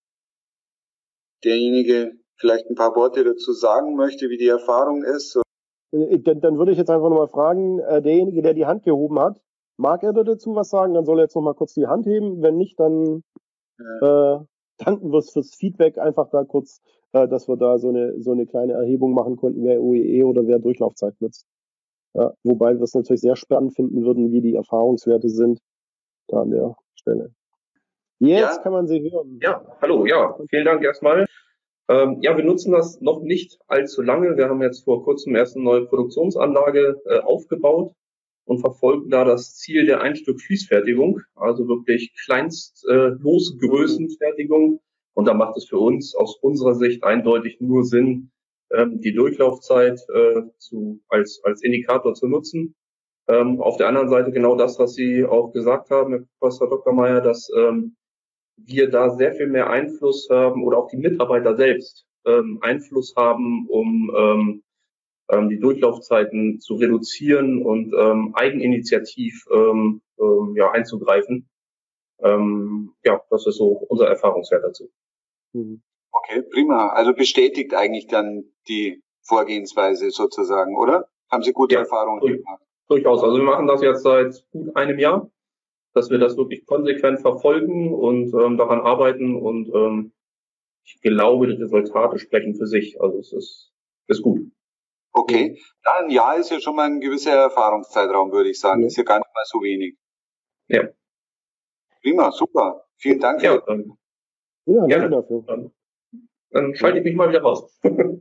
derjenige vielleicht ein paar Worte dazu sagen möchte, wie die Erfahrung ist.
Dann, dann würde ich jetzt einfach nochmal fragen, äh, derjenige, der die Hand gehoben hat, mag er da dazu was sagen? Dann soll er jetzt nochmal kurz die Hand heben. Wenn nicht, dann ja. äh, danken wir es fürs Feedback einfach da kurz, äh, dass wir da so eine, so eine kleine Erhebung machen konnten, wer U E E oder wer Durchlaufzeit nutzt. Ja, wobei wir es natürlich sehr spannend finden würden, wie die Erfahrungswerte sind da an der Stelle. Jetzt ja. kann man sie hören.
Ja, hallo, ja, vielen Dank erstmal. Ähm, ja, wir nutzen das noch nicht allzu lange. Wir haben jetzt vor kurzem erst eine neue Produktionsanlage äh, aufgebaut und verfolgen da das Ziel der Ein-Stück-Fließfertigung, also wirklich kleinst äh, Losgrößenfertigung. Und da macht es für uns aus unserer Sicht eindeutig nur Sinn, ähm, die Durchlaufzeit äh, zu, als, als Indikator zu nutzen. Ähm, auf der anderen Seite genau das, was Sie auch gesagt haben, Herr Professor Doktor Meyer, dass ähm, wir da sehr viel mehr Einfluss haben oder auch die Mitarbeiter selbst ähm, Einfluss haben, um ähm, ähm, die Durchlaufzeiten zu reduzieren und ähm, eigeninitiativ ähm, ähm, ja, einzugreifen. Ähm, ja, das ist so unser Erfahrungswert dazu.
Okay, prima. Also bestätigt eigentlich dann die Vorgehensweise sozusagen, oder? Haben Sie gute ja, Erfahrungen durch, gemacht?
Durchaus. Also wir machen das jetzt seit gut einem Jahr, dass wir das wirklich konsequent verfolgen und ähm, daran arbeiten und ähm, ich glaube, die Resultate sprechen für sich. Also es ist, ist gut.
Okay, ja, ein Jahr ist ja schon mal ein gewisser Erfahrungszeitraum, würde ich sagen. Ja. Ist ja gar nicht mal so wenig.
Ja.
Prima, super. Vielen Dank.
Ja, dann,
ja
gerne.
Danke dafür.
Dann, dann schalte ich mich mal wieder raus.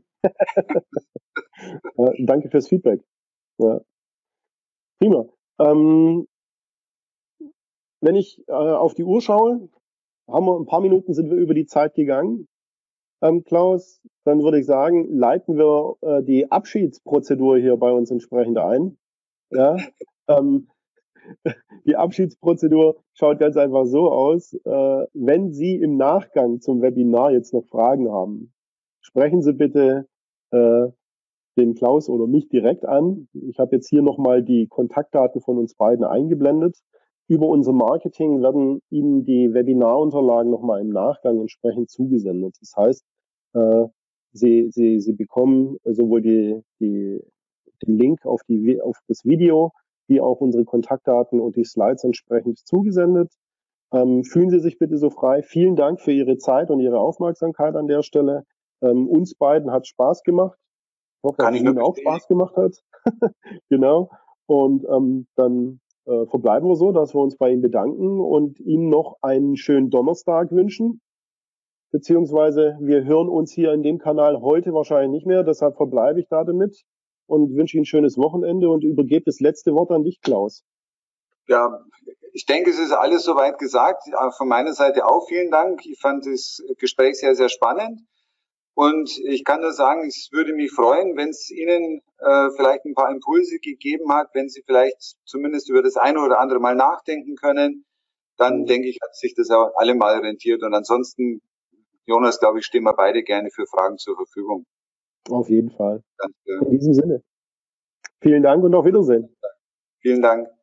ja, danke fürs Feedback. Ja. Prima. Ähm, wenn ich äh, auf die Uhr schaue, haben wir ein paar Minuten sind wir über die Zeit gegangen. Ähm, Klaus, dann würde ich sagen, leiten wir äh, die Abschiedsprozedur hier bei uns entsprechend ein. Ja, ähm, die Abschiedsprozedur schaut ganz einfach so aus. Äh, wenn Sie im Nachgang zum Webinar jetzt noch Fragen haben, sprechen Sie bitte äh, den Klaus oder mich direkt an. Ich habe jetzt hier nochmal die Kontaktdaten von uns beiden eingeblendet. Über unser Marketing werden Ihnen die Webinarunterlagen nochmal im Nachgang entsprechend zugesendet. Das heißt, äh, Sie, Sie, Sie bekommen sowohl die, die, den Link auf, die, auf das Video, wie auch unsere Kontaktdaten und die Slides entsprechend zugesendet. Ähm, fühlen Sie sich bitte so frei. Vielen Dank für Ihre Zeit und Ihre Aufmerksamkeit an der Stelle. Ähm, uns beiden hat Spaß gemacht. Ich hoffe, dass es Ihnen auch Spaß gemacht hat. Genau. Und ähm, dann äh, verbleiben wir so, dass wir uns bei Ihnen bedanken und Ihnen noch einen schönen Donnerstag wünschen. Beziehungsweise wir hören uns hier in dem Kanal heute wahrscheinlich nicht mehr. Deshalb verbleibe ich da damit und wünsche Ihnen ein schönes Wochenende und übergebe das letzte Wort an dich, Klaus.
Ja, ich denke, es ist alles soweit gesagt. Von meiner Seite auch vielen Dank. Ich fand das Gespräch sehr, sehr spannend. Und ich kann nur sagen, es würde mich freuen, wenn es Ihnen äh, vielleicht ein paar Impulse gegeben hat, wenn Sie vielleicht zumindest über das eine oder andere mal nachdenken können. Dann denke ich, hat sich das auch allemal rentiert. Und ansonsten, Jonas, glaube ich, stehen wir beide gerne für Fragen zur Verfügung.
Auf jeden Fall. Danke. In diesem Sinne. Vielen Dank und auf Wiedersehen.
Vielen Dank.